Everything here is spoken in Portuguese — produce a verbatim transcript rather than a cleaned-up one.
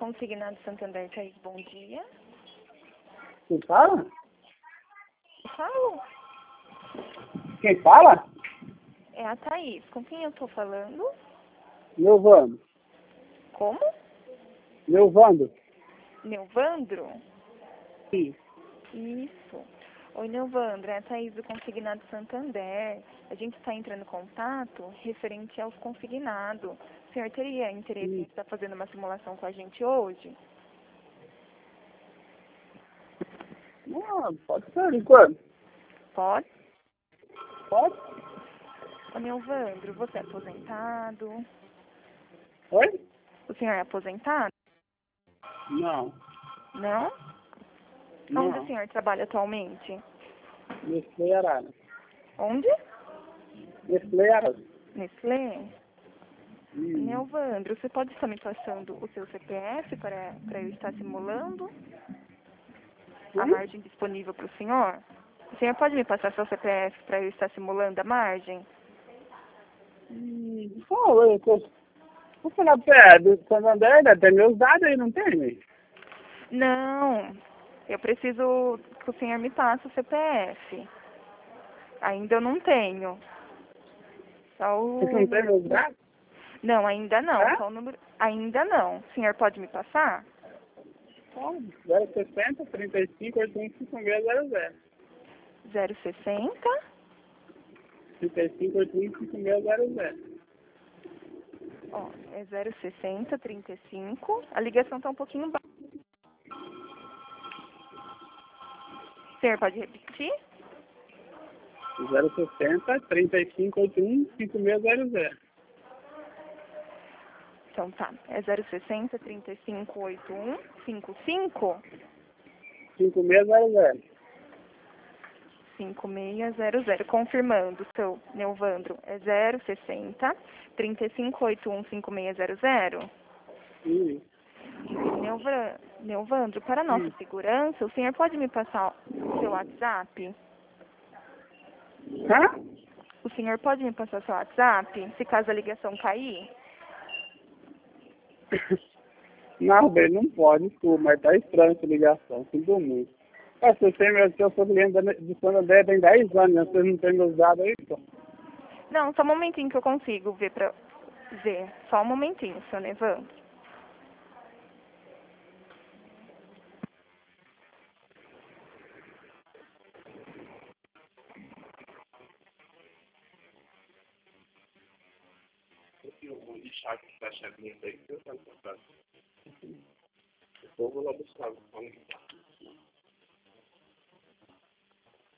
Consignado Santander, Thaís, bom dia. Quem fala? Falo. Quem fala? É a Thaís. Com quem eu tô falando? Neuvando. Como? Neuvando. Neuvandro? Sim. Isso. Oi, Neuvandro. É a Thaís do Consignado Santander. A gente está entrando em contato referente aos consignados. O senhor teria interesse em estar fazendo uma simulação com a gente hoje? Não, pode ser, enquanto. Pode? Pode? Ô, Neuvandro, você é aposentado? Oi? O senhor é aposentado? Não. Não? Não. Onde o senhor trabalha atualmente? Nestlé Arara. Onde? Nestlé Arara. Nestlé? Hum. Neuvandro, você pode estar me passando o seu C P F para, para eu estar simulando a Hum? margem disponível para o senhor? O senhor pode me passar seu C P F para eu estar simulando a margem? Hum. Pô, eu tô... Vou falar pra do Santander, até meus dados aí, não tem? Não, eu preciso que o senhor me passe o C P F. Ainda eu não tenho. Só o Você não tem número... meus dados? Não, ainda não. Hã? Só o número... Ainda não. O senhor pode me passar? Pode. zero sessenta, trinta e cinco, oitenta e cinco, seis zero zero. zero sessenta? trinta e cinco, oitenta e cinco, seis zero zero. Ó, é zero sessenta, trinta e cinco. A ligação tá um pouquinho baixa. O senhor pode repetir? zero sessenta, trinta e cinco, oitenta e um, cinco seis zero zero. Então tá. É zero sessenta, trinta e cinco, oitenta e um, cinquenta e cinco? cinco seis zero zero. cinco seis zero zero. Confirmando, seu Neuvandro. É zero sessenta, trinta e cinco, oitenta e um, cinquenta e seis zero zero? Sim. Neuvra- Neuvandro, para nossa Sim. segurança, o senhor pode me passar o seu WhatsApp? Hã? O senhor pode me passar seu WhatsApp, se caso a ligação cair? Não, bem, não pode, desculpa, mas tá estranha essa ligação, sinto muito. Mas você tem, meu, eu sou cliente da- de Santander tem dez anos, né? Vocês não têm meus dados aí, pô? Não, só um momentinho que eu consigo ver pra ver. Só um momentinho, seu Nevandro. Eu vou deixar aqui pra chavinha aí, que eu quero comprar. Eu vou lá buscar, vamos lá.